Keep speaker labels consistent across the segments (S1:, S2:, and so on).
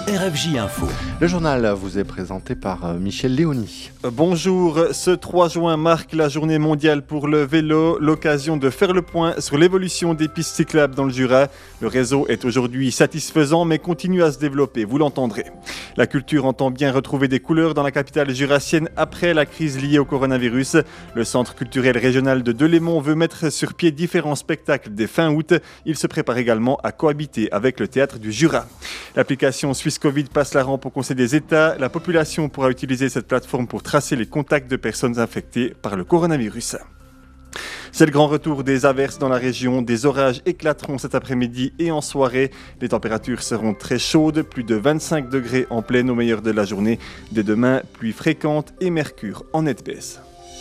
S1: RFJ Info.
S2: Le journal vous est présenté par Michel Léoni.
S3: Bonjour, ce 3 juin marque la journée mondiale pour le vélo, l'occasion de faire le point sur l'évolution des pistes cyclables dans le Jura. Le réseau est aujourd'hui satisfaisant mais continue à se développer, vous l'entendrez. La culture entend bien retrouver des couleurs dans la capitale jurassienne après la crise liée au coronavirus. Le centre culturel régional de Delémont veut mettre sur pied différents spectacles dès fin août. Il se prépare également à cohabiter avec le théâtre du Jura. L'application Suisse Covid passe la rampe au Conseil des États. La population pourra utiliser cette plateforme pour tracer les contacts de personnes infectées par le coronavirus. C'est le grand retour des averses dans la région. Des orages éclateront cet après-midi et en soirée. Les températures seront très chaudes, plus de 25 degrés en pleine au meilleur de la journée. Dès demain, pluie fréquente et mercure en nette baisse.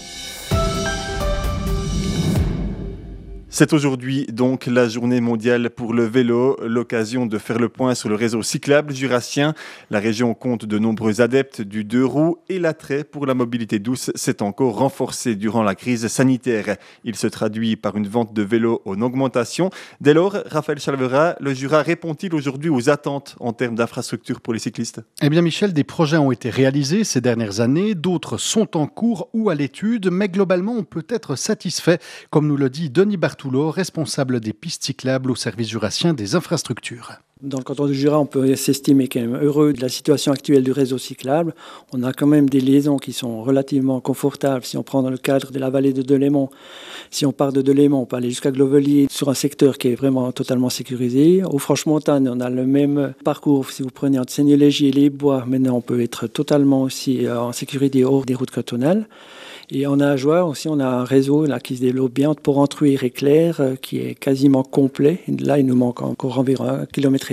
S3: C'est aujourd'hui donc la journée mondiale pour le vélo, l'occasion de faire le point sur le réseau cyclable jurassien. La région compte de nombreux adeptes du deux roues et l'attrait pour la mobilité douce s'est encore renforcé durant la crise sanitaire. Il se traduit par une vente de vélos en augmentation. Dès lors, Raphaël Chalvera, le Jura répond-il aujourd'hui aux attentes en termes d'infrastructures pour les cyclistes ?
S4: Eh bien Michel, des projets ont été réalisés ces dernières années, d'autres sont en cours ou à l'étude, mais globalement on peut être satisfait, comme nous le dit Denis Bartoulot, responsable des pistes cyclables au service jurassien des infrastructures.
S5: Dans le canton du Jura, on peut s'estimer quand même heureux de la situation actuelle du réseau cyclable. On a quand même des liaisons qui sont relativement confortables. Si on prend dans le cadre de la vallée de Delémont, si on part de Delémont, on peut aller jusqu'à Glovelier sur un secteur qui est vraiment totalement sécurisé. Au Franche-Montagne, on a le même parcours. Si vous prenez entre Seigneur-Légier et les Bois, maintenant on peut être totalement aussi en sécurité hors des routes cantonales. Et en Ajoie aussi, on a un réseau là, qui se développe bien entre Porrentruy et Réclair, qui est quasiment complet. Et là, il nous manque encore environ 1,5 km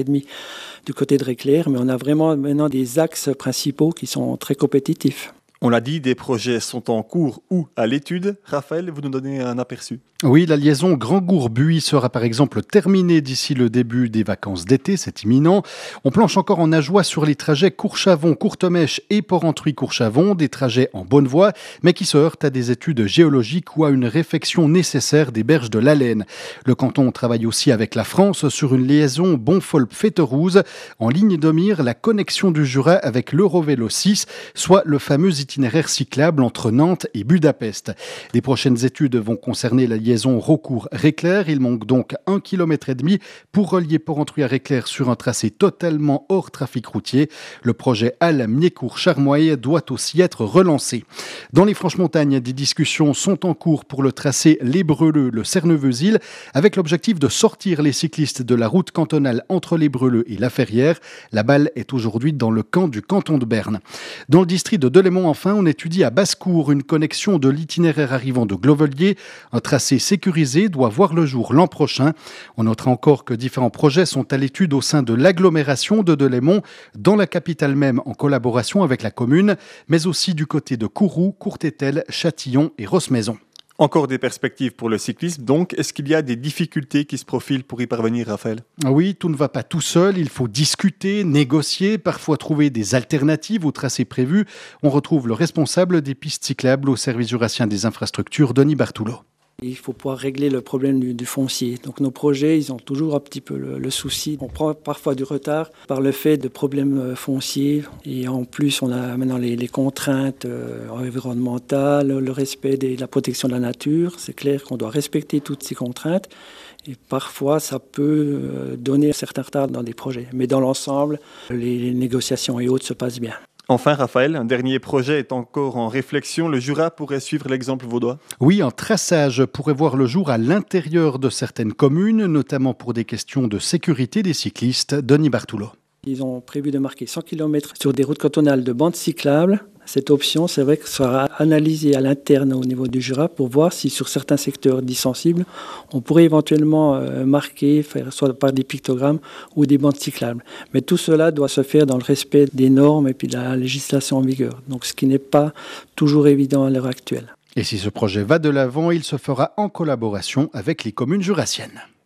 S5: du côté de Réclair, mais on a vraiment maintenant des axes principaux qui sont très compétitifs.
S3: On l'a dit, des projets sont en cours ou à l'étude. Raphaël, vous nous donnez un aperçu.
S4: Oui, la liaison Grand-Gourbuy sera par exemple terminée d'ici le début des vacances d'été, c'est imminent. On planche encore en Ajoie sur les trajets Courchavon-Courtemèche et Porrentruy-Courchavon, des trajets en bonne voie, mais qui se heurtent à des études géologiques ou à une réfection nécessaire des berges de l'Alleine. Le canton travaille aussi avec la France sur une liaison Bonfolp-Féterouze, en ligne de mire la connexion du Jura avec l'Eurovélo 6, soit le fameux itinéraire cyclable entre Nantes et Budapest. Les prochaines études vont concerner la liaison Raucourt-Réclair. Il manque donc 1,5 km pour relier Porrentruy à Réclair sur un tracé totalement hors trafic routier. Le projet Halle-Miécourt-Charmoy doit aussi être relancé. Dans les Franches-Montagnes, des discussions sont en cours pour le tracé Les Breuleux-Le Cerneveusil, avec l'objectif de sortir les cyclistes de la route cantonale entre Les Breuleux et La Ferrière. La balle est aujourd'hui dans le camp du canton de Berne. Dans le district de Delémont, enfin, on étudie à Basse-Cour une connexion de l'itinéraire arrivant de Glovelier. Un tracé sécurisé doit voir le jour l'an prochain. On notera encore que différents projets sont à l'étude au sein de l'agglomération de Delémont, dans la capitale même en collaboration avec la commune, mais aussi du côté de Kourou, Courtétel, Châtillon et Rossemaison.
S3: Encore des perspectives pour le cyclisme, donc est-ce qu'il y a des difficultés qui se profilent pour y parvenir, Raphaël ?
S4: Oui, tout ne va pas tout seul, il faut discuter, négocier, parfois trouver des alternatives au tracé prévu. On retrouve le responsable des pistes cyclables au service jurassien des infrastructures, Denis Bartoulot.
S5: Il faut pouvoir régler le problème du foncier. Donc nos projets, ils ont toujours un petit peu le souci. On prend parfois du retard par le fait de problèmes fonciers. Et en plus, on a maintenant les contraintes environnementales, le respect de la protection de la nature. C'est clair qu'on doit respecter toutes ces contraintes. Et parfois, ça peut donner certains retards dans des projets. Mais dans l'ensemble, les négociations et autres se passent bien.
S3: Enfin, Raphaël, un dernier projet est encore en réflexion. Le Jura pourrait suivre l'exemple vaudois ?
S4: Oui, un traçage pourrait voir le jour à l'intérieur de certaines communes, notamment pour des questions de sécurité des cyclistes. Denis Bartoulot.
S5: Ils ont prévu de marquer 100 km sur des routes cantonales de bandes cyclables. Cette option, c'est vrai que sera analysée à l'interne au niveau du Jura pour voir si sur certains secteurs dits sensibles, on pourrait éventuellement marquer, faire soit par des pictogrammes ou des bandes cyclables. Mais tout cela doit se faire dans le respect des normes et puis de la législation en vigueur. Donc ce qui n'est pas toujours évident à l'heure actuelle.
S4: Et si ce projet va de l'avant, il se fera en collaboration avec les communes jurassiennes.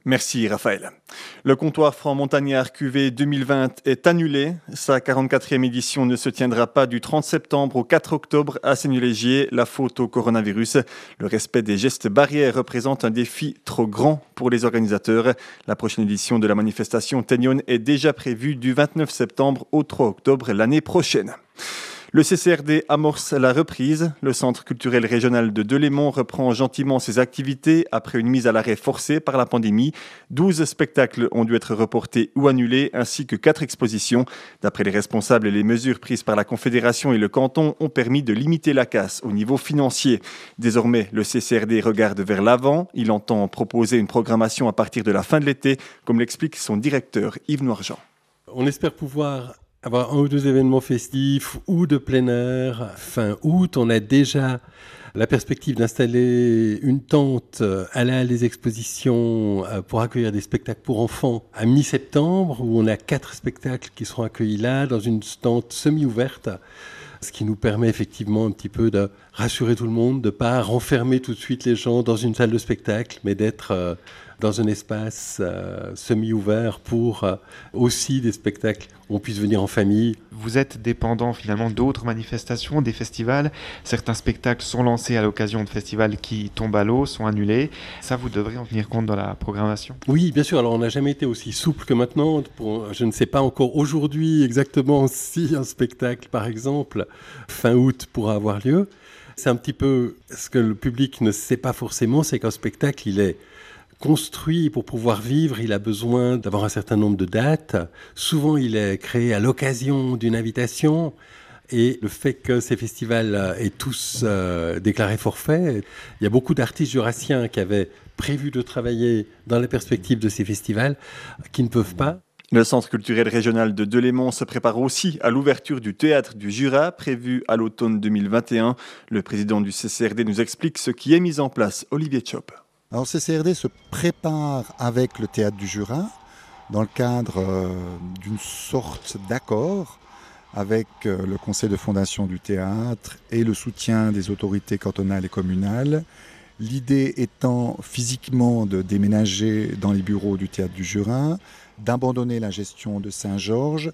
S3: Merci Raphaël. Le comptoir franc montagnard QV 2020 est annulé. Sa 44e édition ne se tiendra pas du 30 septembre au 4 octobre à Seignelay-Gier, la faute au coronavirus. Le respect des gestes barrières représente un défi trop grand pour les organisateurs. La prochaine édition de la manifestation Teignon est déjà prévue du 29 septembre au 3 octobre l'année prochaine. Le CCRD amorce la reprise. Le Centre culturel régional de Delémont reprend gentiment ses activités après une mise à l'arrêt forcée par la pandémie. 12 spectacles ont dû être reportés ou annulés, ainsi que 4 expositions. D'après les responsables, les mesures prises par la Confédération et le canton ont permis de limiter la casse au niveau financier. Désormais, le CCRD regarde vers l'avant. Il entend proposer une programmation à partir de la fin de l'été, comme l'explique son directeur Yves Noirjean.
S1: On espère pouvoir avoir 1 ou 2 événements festifs ou de plein air. Fin août, on a déjà la perspective d'installer une tente à la halle des expositions pour accueillir des spectacles pour enfants à mi-septembre, où on a 4 spectacles qui seront accueillis là, dans une tente semi-ouverte, ce qui nous permet effectivement un petit peu de rassurer tout le monde, de ne pas renfermer tout de suite les gens dans une salle de spectacle, mais d'être dans un espace semi-ouvert pour aussi des spectacles où on puisse venir en famille.
S6: Vous êtes dépendant finalement d'autres manifestations, des festivals. Certains spectacles sont lancés à l'occasion de festivals qui tombent à l'eau, sont annulés. Ça, vous devrez en tenir compte dans la programmation.
S1: Oui, bien sûr. Alors, on n'a jamais été aussi souple que maintenant. Je ne sais pas encore aujourd'hui exactement si un spectacle, par exemple, fin août pourra avoir lieu. C'est un petit peu ce que le public ne sait pas forcément, c'est qu'un spectacle, il est construit pour pouvoir vivre, il a besoin d'avoir un certain nombre de dates. Souvent, il est créé à l'occasion d'une invitation. Et le fait que ces festivals aient tous déclaré forfait, il y a beaucoup d'artistes jurassiens qui avaient prévu de travailler dans la perspective de ces festivals qui ne peuvent pas.
S3: Le Centre culturel régional de Delémont se prépare aussi à l'ouverture du théâtre du Jura, prévu à l'automne 2021. Le président du CCRD nous explique ce qui est mis en place. Olivier Tchop.
S7: Alors CCRD se prépare avec le théâtre du Jura dans le cadre d'une sorte d'accord avec le conseil de fondation du théâtre et le soutien des autorités cantonales et communales. L'idée étant physiquement de déménager dans les bureaux du théâtre du Jura, d'abandonner la gestion de Saint-Georges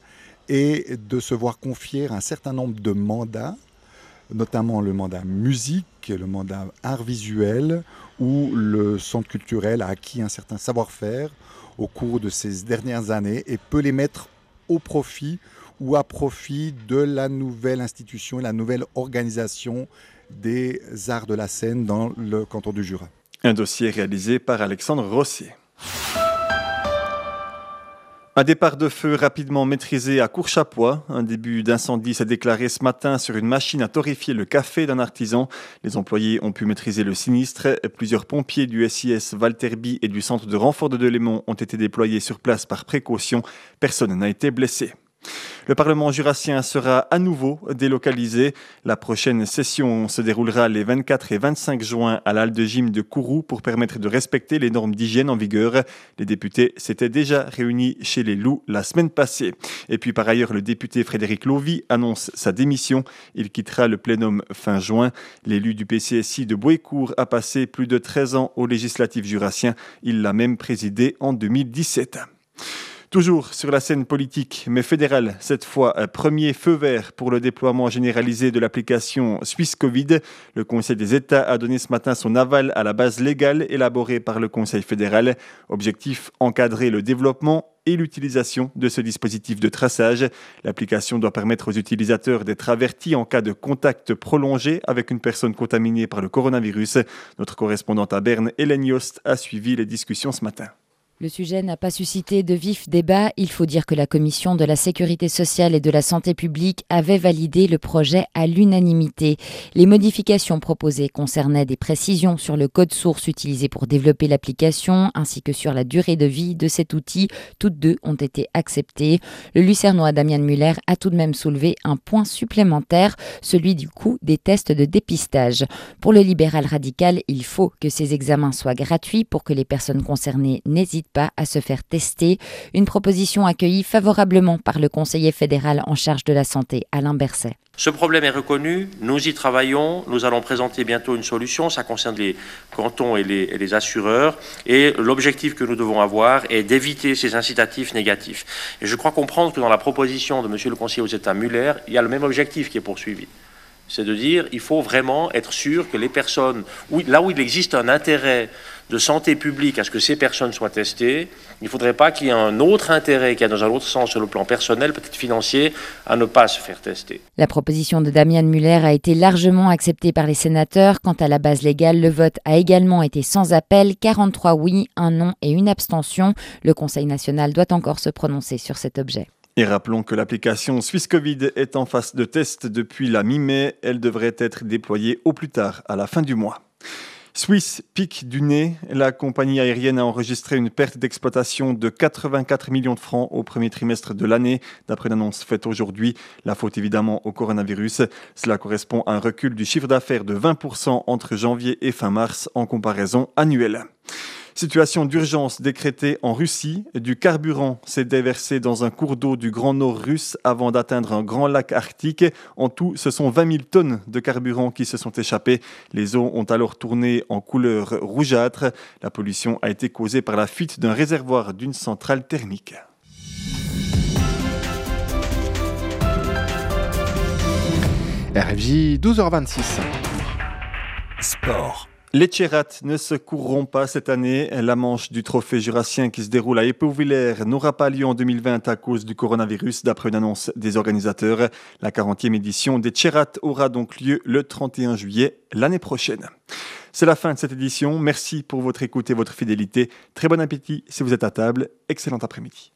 S7: et de se voir confier un certain nombre de mandats, notamment le mandat musique, le mandat art visuel, où le centre culturel a acquis un certain savoir-faire au cours de ces dernières années et peut les mettre au profit ou à profit de la nouvelle institution et la nouvelle organisation des arts de la scène dans le canton du Jura.
S3: Un dossier réalisé par Alexandre Rossier. Un départ de feu rapidement maîtrisé à Courchapois. Un début d'incendie s'est déclaré ce matin sur une machine à torréfier le café d'un artisan. Les employés ont pu maîtriser le sinistre. Plusieurs pompiers du SIS Valterby et du centre de renfort de Delémont ont été déployés sur place par précaution. Personne n'a été blessé. Le Parlement jurassien sera à nouveau délocalisé. La prochaine session se déroulera les 24 et 25 juin à l'Halle de Gym de Kourou pour permettre de respecter les normes d'hygiène en vigueur. Les députés s'étaient déjà réunis chez les Loups la semaine passée. Et puis par ailleurs, le député Frédéric Lovy annonce sa démission. Il quittera le plénum fin juin. L'élu du PCSI de Bouécourt a passé plus de 13 ans au législatif jurassien. Il l'a même présidé en 2017. Toujours sur la scène politique, mais fédérale, cette fois, premier feu vert pour le déploiement généralisé de l'application Suisse Covid. Le Conseil des États a donné ce matin son aval à la base légale élaborée par le Conseil fédéral. Objectif, encadrer le développement et l'utilisation de ce dispositif de traçage. L'application doit permettre aux utilisateurs d'être avertis en cas de contact prolongé avec une personne contaminée par le coronavirus. Notre correspondante à Berne, Hélène Yost, a suivi les discussions ce matin.
S8: Le sujet n'a pas suscité de vifs débats. Il faut dire que la Commission de la Sécurité sociale et de la Santé publique avait validé le projet à l'unanimité. Les modifications proposées concernaient des précisions sur le code source utilisé pour développer l'application, ainsi que sur la durée de vie de cet outil. Toutes deux ont été acceptées. Le Lucernois Damien Muller a tout de même soulevé un point supplémentaire, celui du coût des tests de dépistage. Pour le libéral radical, il faut que ces examens soient gratuits pour que les personnes concernées n'hésitent pas à se faire tester. Une proposition accueillie favorablement par le conseiller fédéral en charge de la santé, Alain Berset.
S9: Ce problème est reconnu, nous y travaillons, nous allons présenter bientôt une solution, ça concerne les cantons et les assureurs, et l'objectif que nous devons avoir est d'éviter ces incitatifs négatifs. Et je crois comprendre que dans la proposition de M. le conseiller aux États Muller, il y a le même objectif qui est poursuivi. C'est de dire qu'il faut vraiment être sûr que les personnes, là où il existe un intérêt de santé publique à ce que ces personnes soient testées, il ne faudrait pas qu'il y ait un autre intérêt qui a dans un autre sens sur le plan personnel, peut-être financier, à ne pas se faire tester.
S8: La proposition de Damian Muller a été largement acceptée par les sénateurs. Quant à la base légale, le vote a également été sans appel, 43 oui, 1 non et 1 abstention. Le Conseil national doit encore se prononcer sur cet objet.
S3: Et rappelons que l'application SwissCovid est en phase de test depuis la mi-mai. Elle devrait être déployée au plus tard à la fin du mois. Swiss pique du nez. La compagnie aérienne a enregistré une perte d'exploitation de 84 millions de francs au premier trimestre de l'année, d'après une annonce faite aujourd'hui. La faute évidemment au coronavirus. Cela correspond à un recul du chiffre d'affaires de 20% entre janvier et fin mars en comparaison annuelle. Situation d'urgence décrétée en Russie. Du carburant s'est déversé dans un cours d'eau du Grand Nord russe avant d'atteindre un grand lac arctique. En tout, ce sont 20 000 tonnes de carburant qui se sont échappées. Les eaux ont alors tourné en couleur rougeâtre. La pollution a été causée par la fuite d'un réservoir d'une centrale thermique.
S2: RFJ 12h26.
S7: Sport.
S3: Les Tchérats ne se courront pas cette année. La manche du trophée jurassien qui se déroule à Épée-Villers n'aura pas lieu en 2020 à cause du coronavirus, d'après une annonce des organisateurs. La 40e édition des Tchérats aura donc lieu le 31 juillet l'année prochaine. C'est la fin de cette édition. Merci pour votre écoute et votre fidélité. Très bon appétit si vous êtes à table. Excellent après-midi.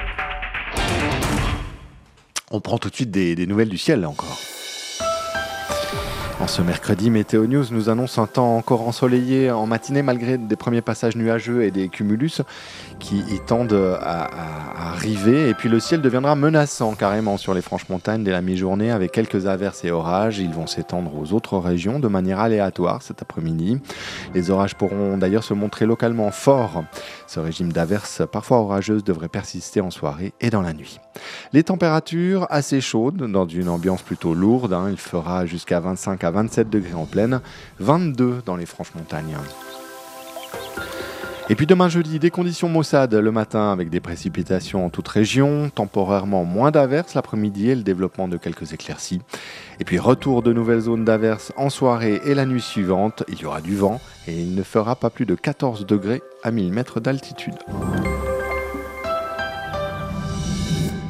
S2: On prend tout de suite des nouvelles du ciel encore. En ce mercredi, Météo News nous annonce un temps encore ensoleillé en matinée malgré des premiers passages nuageux et des cumulus qui y tendent à arriver. Et puis le ciel deviendra menaçant carrément sur les Franches-Montagnes dès la mi-journée avec quelques averses et orages. Ils vont s'étendre aux autres régions de manière aléatoire cet après-midi. Les orages pourront d'ailleurs se montrer localement forts. Ce régime d'averses parfois orageuses devrait persister en soirée et dans la nuit. Les températures assez chaudes dans une ambiance plutôt lourde. Il fera jusqu'à 25 à 27 degrés en plaine, 22 dans les Franches-Montagnes. Et puis demain jeudi, des conditions maussades le matin avec des précipitations en toute région, temporairement moins d'averses l'après-midi et le développement de quelques éclaircies. Et puis retour de nouvelles zones d'averses en soirée et la nuit suivante. Il y aura du vent et il ne fera pas plus de 14 degrés à 1000 mètres d'altitude.